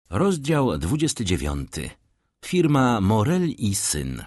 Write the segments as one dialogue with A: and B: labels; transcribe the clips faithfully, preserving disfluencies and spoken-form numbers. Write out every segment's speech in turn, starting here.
A: Rozdział dwudziesty dziewiąty. Firma Morel i syn.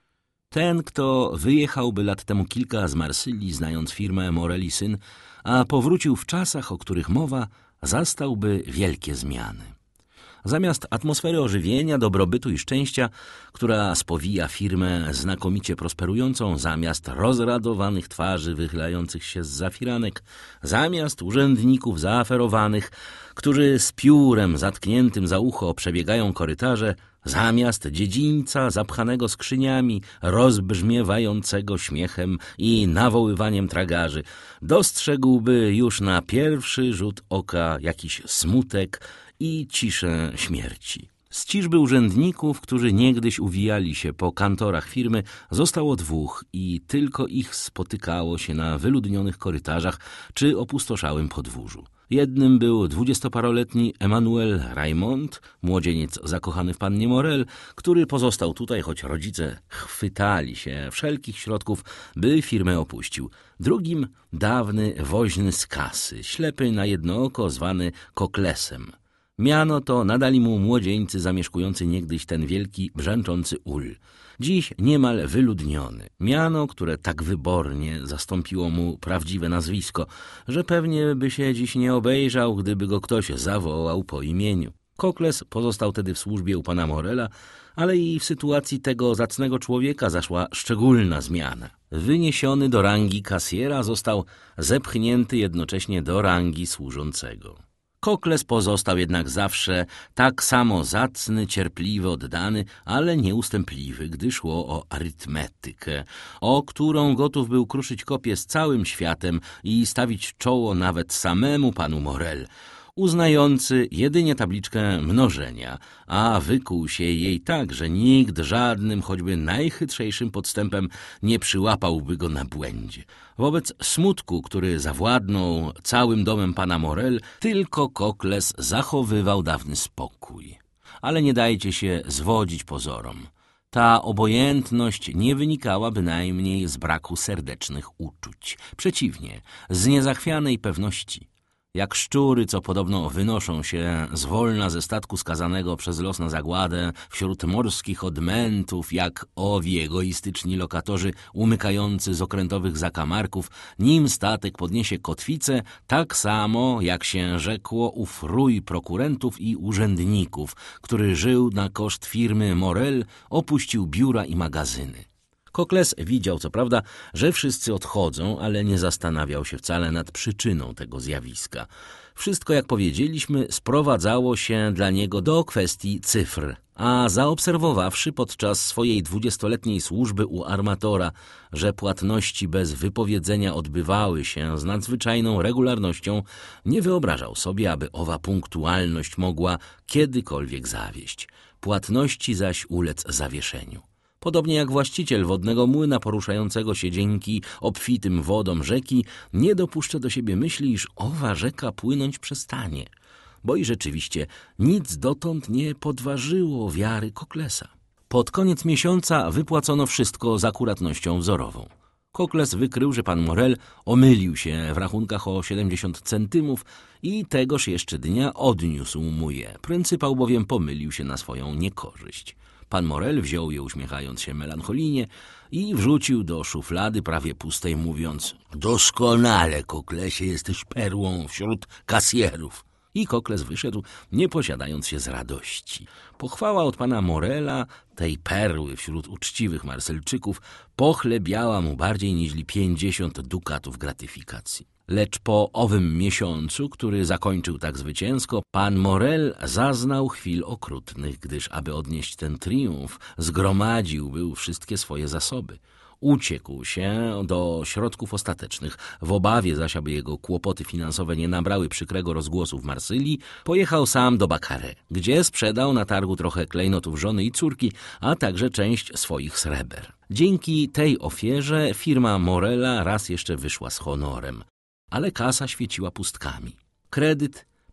A: Ten, kto wyjechałby lat temu kilka z Marsylii, znając firmę Morel i syn, a powrócił w czasach, o których mowa, zastałby wielkie zmiany. Zamiast atmosfery ożywienia, dobrobytu i szczęścia, która spowija firmę znakomicie prosperującą, zamiast rozradowanych twarzy wychylających się z zafiranek, zamiast urzędników zaaferowanych, którzy z piórem zatkniętym za ucho przebiegają korytarze, zamiast dziedzińca zapchanego skrzyniami, rozbrzmiewającego śmiechem i nawoływaniem tragarzy, dostrzegłby już na pierwszy rzut oka jakiś smutek i ciszę śmierci. Z ciżby urzędników, którzy niegdyś uwijali się po kantorach firmy, zostało dwóch i tylko ich spotykało się na wyludnionych korytarzach czy opustoszałym podwórzu. Jednym był dwudziestoparoletni Emmanuel Raymond, młodzieniec zakochany w pannie Morel, który pozostał tutaj, choć rodzice chwytali się wszelkich środków, by firmę opuścił. Drugim dawny woźny z kasy, ślepy na jedno oko, zwany Koklesem. Miano to nadali mu młodzieńcy zamieszkujący niegdyś ten wielki, brzęczący ul. Dziś niemal wyludniony. Miano, które tak wybornie zastąpiło mu prawdziwe nazwisko, że pewnie by się dziś nie obejrzał, gdyby go ktoś zawołał po imieniu. Kokles pozostał tedy w służbie u pana Morela, ale i w sytuacji tego zacnego człowieka zaszła szczególna zmiana. Wyniesiony do rangi kasjera, został zepchnięty jednocześnie do rangi służącego. Kokles pozostał jednak zawsze tak samo zacny, cierpliwy, oddany, ale nieustępliwy, gdy szło o arytmetykę, o którą gotów był kruszyć kopię z całym światem i stawić czoło nawet samemu panu Morel, uznający jedynie tabliczkę mnożenia, a wykuł się jej tak, że nikt żadnym, choćby najchytrzejszym podstępem nie przyłapałby go na błędzie. Wobec smutku, który zawładnął całym domem pana Morel, tylko Kokles zachowywał dawny spokój. Ale nie dajcie się zwodzić pozorom. Ta obojętność nie wynikała bynajmniej z braku serdecznych uczuć. Przeciwnie, z niezachwianej pewności. Jak szczury, co podobno wynoszą się zwolna ze statku skazanego przez los na zagładę wśród morskich odmętów, jak owi egoistyczni lokatorzy umykający z okrętowych zakamarków, nim statek podniesie kotwicę, tak samo, jak się rzekło, ów rój prokurentów i urzędników, który żył na koszt firmy Morel, opuścił biura i magazyny. Kokles widział, co prawda, że wszyscy odchodzą, ale nie zastanawiał się wcale nad przyczyną tego zjawiska. Wszystko, jak powiedzieliśmy, sprowadzało się dla niego do kwestii cyfr, a zaobserwowawszy podczas swojej dwudziestoletniej służby u armatora, że płatności bez wypowiedzenia odbywały się z nadzwyczajną regularnością, nie wyobrażał sobie, aby owa punktualność mogła kiedykolwiek zawieść. Płatności zaś ulec zawieszeniu. Podobnie jak właściciel wodnego młyna poruszającego się dzięki obfitym wodom rzeki nie dopuszcza do siebie myśli, iż owa rzeka płynąć przestanie, bo i rzeczywiście nic dotąd nie podważyło wiary Koklesa. Pod koniec miesiąca wypłacono wszystko z akuratnością wzorową. Kokles wykrył, że pan Morel omylił się w rachunkach o siedemdziesiąt centymów i tegoż jeszcze dnia odniósł mu je. Pryncypał bowiem pomylił się na swoją niekorzyść. Pan Morel wziął je, uśmiechając się melancholijnie, i wrzucił do szuflady prawie pustej, mówiąc: doskonale, Koklesie, jesteś perłą wśród kasjerów. I Kokles wyszedł, nie posiadając się z radości. Pochwała od pana Morela, tej perły wśród uczciwych Marsylczyków, pochlebiała mu bardziej niźli pięćdziesiąt dukatów gratyfikacji. Lecz po owym miesiącu, który zakończył tak zwycięsko, pan Morel zaznał chwil okrutnych, gdyż aby odnieść ten triumf, zgromadził był wszystkie swoje zasoby. Uciekł się do środków ostatecznych. W obawie zaś, aby jego kłopoty finansowe nie nabrały przykrego rozgłosu w Marsylii, pojechał sam do Baccarat, gdzie sprzedał na targu trochę klejnotów żony i córki, a także część swoich sreber. Dzięki tej ofierze firma Morela raz jeszcze wyszła z honorem, ale kasa świeciła pustkami. Kredyt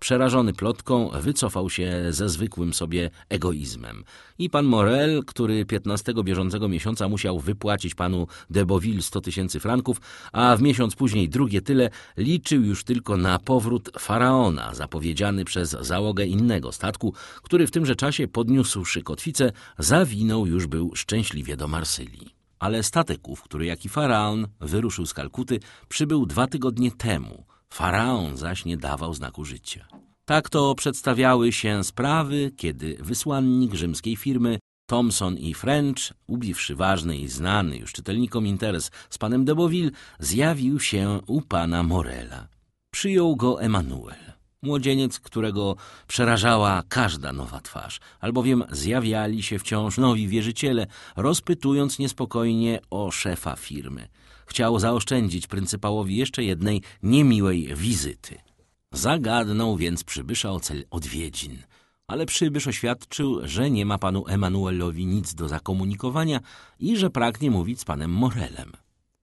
A: przerażony plotką, wycofał się ze zwykłym sobie egoizmem. I pan Morel, który piętnastego bieżącego miesiąca musiał wypłacić panu de Beauville sto tysięcy franków, a w miesiąc później drugie tyle, liczył już tylko na powrót faraona, zapowiedziany przez załogę innego statku, który w tymże czasie, podniósłszy kotwicę, zawinął już był szczęśliwie do Marsylii. Ale statek ów, który jak i faraon wyruszył z Kalkuty, przybył dwa tygodnie temu. Faraon zaś nie dawał znaku życia. Tak to przedstawiały się sprawy, kiedy wysłannik rzymskiej firmy Thomson i French, ubiwszy ważny i znany już czytelnikom interes z panem de Beauville, zjawił się u pana Morela. Przyjął go Emanuel, młodzieniec, którego przerażała każda nowa twarz, albowiem zjawiali się wciąż nowi wierzyciele, rozpytując niespokojnie o szefa firmy. Chciał zaoszczędzić pryncypałowi jeszcze jednej niemiłej wizyty. Zagadnął więc przybysza o cel odwiedzin, ale przybysz oświadczył, że nie ma panu Emanuelowi nic do zakomunikowania i że pragnie mówić z panem Morelem.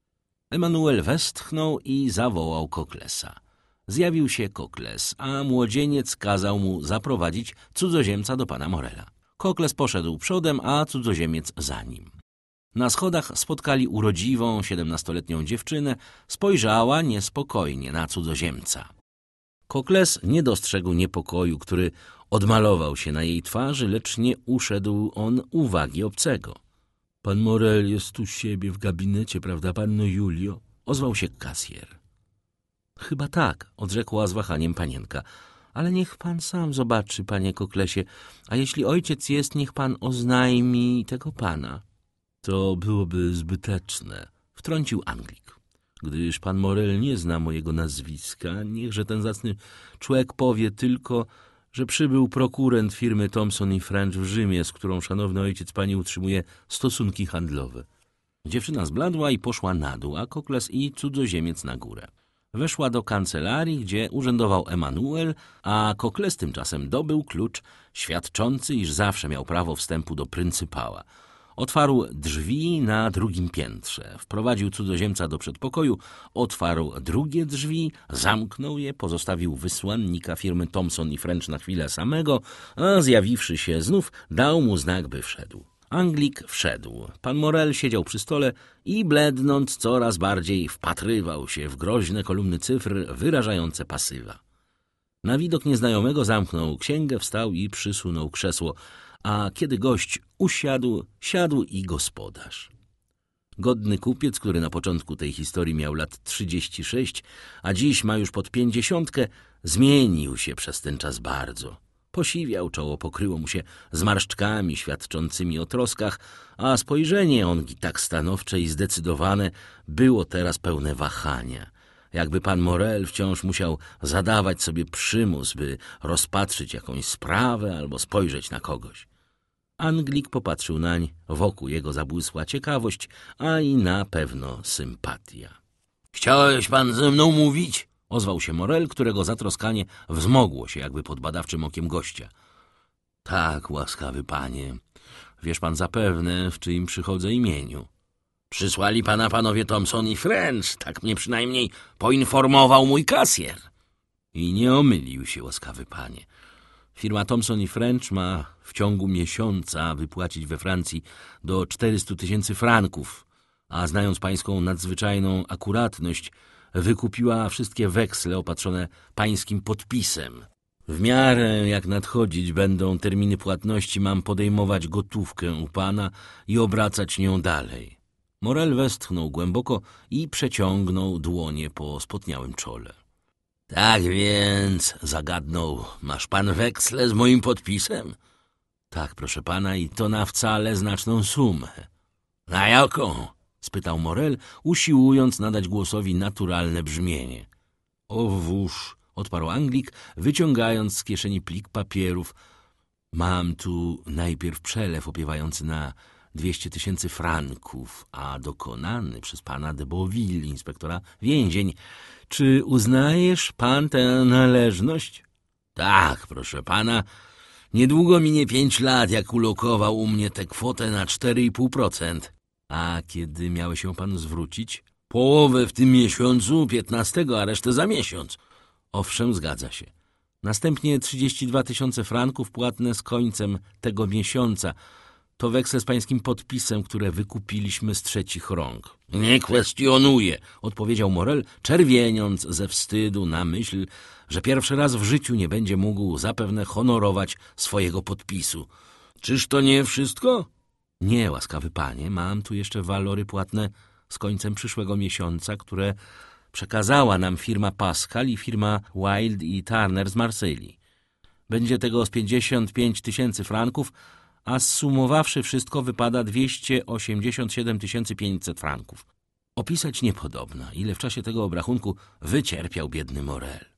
A: Emanuel westchnął i zawołał Koklesa. Zjawił się Kokles, a młodzieniec kazał mu zaprowadzić cudzoziemca do pana Morela. Kokles poszedł przodem, a cudzoziemiec za nim. Na schodach spotkali urodziwą, siedemnastoletnią dziewczynę, spojrzała niespokojnie na cudzoziemca. Kokles nie dostrzegł niepokoju, który odmalował się na jej twarzy, lecz nie uszedł on uwagi obcego. — Pan Morel jest tu siebie w gabinecie, prawda, panno Julio? — ozwał się kasjer. — Chyba tak — odrzekła z wahaniem panienka. — Ale niech pan sam zobaczy, panie Koklesie, a jeśli ojciec jest, niech pan oznajmi tego pana. — To byłoby zbyteczne — wtrącił Anglik. — Gdyż pan Morel nie zna mojego nazwiska, niechże ten zacny człowiek powie tylko, że przybył prokurent firmy Thomson i French w Rzymie, z którą szanowny ojciec pani utrzymuje stosunki handlowe. Dziewczyna zbladła i poszła na dół, a Kokles i cudzoziemiec na górę. Weszła do kancelarii, gdzie urzędował Emanuel, a Kokles tymczasem dobył klucz świadczący, iż zawsze miał prawo wstępu do pryncypała. Otwarł drzwi na drugim piętrze, wprowadził cudzoziemca do przedpokoju, otwarł drugie drzwi, zamknął je, pozostawił wysłannika firmy Thomson i French na chwilę samego, a zjawiwszy się znów, dał mu znak, by wszedł. Anglik wszedł. Pan Morel siedział przy stole i blednąc coraz bardziej wpatrywał się w groźne kolumny cyfr wyrażające pasywa. Na widok nieznajomego zamknął księgę, wstał i przysunął krzesło, a kiedy gość usiadł, siadł i gospodarz. Godny kupiec, który na początku tej historii miał lat trzydzieści sześć, a dziś ma już pod pięćdziesiątkę, zmienił się przez ten czas bardzo. Posiwiał, czoło pokryło mu się zmarszczkami świadczącymi o troskach, a spojrzenie ongi tak stanowcze i zdecydowane było teraz pełne wahania. Jakby pan Morel wciąż musiał zadawać sobie przymus, by rozpatrzyć jakąś sprawę albo spojrzeć na kogoś. Anglik popatrzył nań, wokół jego zabłysła ciekawość, a i na pewno sympatia. — Chciałeś pan ze mną mówić? — ozwał się Morel, którego zatroskanie wzmogło się jakby pod badawczym okiem gościa. — Tak, łaskawy panie. Wiesz pan zapewne, w czyim przychodzę imieniu. — Przysłali pana panowie Thomson i French, tak mnie przynajmniej poinformował mój kasjer. I nie omylił się, łaskawy panie. Firma Thomson i French ma w ciągu miesiąca wypłacić we Francji do czterystu tysięcy franków, a znając pańską nadzwyczajną akuratność, wykupiła wszystkie weksle opatrzone pańskim podpisem. W miarę jak nadchodzić będą terminy płatności, mam podejmować gotówkę u pana i obracać nią dalej. Morel westchnął głęboko i przeciągnął dłonie po spotniałym czole. — Tak więc, zagadnął, masz pan weksle z moim podpisem? — Tak, proszę pana, i to na wcale znaczną sumę. — Na jaką? — spytał Morel, usiłując nadać głosowi naturalne brzmienie. — Owóż — odparł Anglik, wyciągając z kieszeni plik papierów. — Mam tu najpierw przelew opiewający na dwieście tysięcy franków, a dokonany przez pana de Beauville, inspektora więzień. Czy uznajesz pan tę należność? — Tak, proszę pana. Niedługo minie pięć lat, jak ulokował u mnie tę kwotę na cztery i pół procent. — A kiedy miałeś się pan zwrócić? — Połowę w tym miesiącu, piętnastego, a resztę za miesiąc. — Owszem, zgadza się. Następnie trzydzieści dwa tysiące franków płatne z końcem tego miesiąca. To weksel z pańskim podpisem, które wykupiliśmy z trzecich rąk. Nie kwestionuję, odpowiedział Morel, czerwieniąc ze wstydu na myśl, że pierwszy raz w życiu nie będzie mógł zapewne honorować swojego podpisu. Czyż to nie wszystko? Nie, łaskawy panie, mam tu jeszcze walory płatne z końcem przyszłego miesiąca, które przekazała nam firma Pascal i firma Wild i Turner z Marsylii. Będzie tego z pięćdziesiąt pięć tysięcy franków, a zsumowawszy wszystko wypada dwieście osiemdziesiąt siedem tysięcy pięćset franków. Opisać niepodobna, ile w czasie tego obrachunku wycierpiał biedny Morel.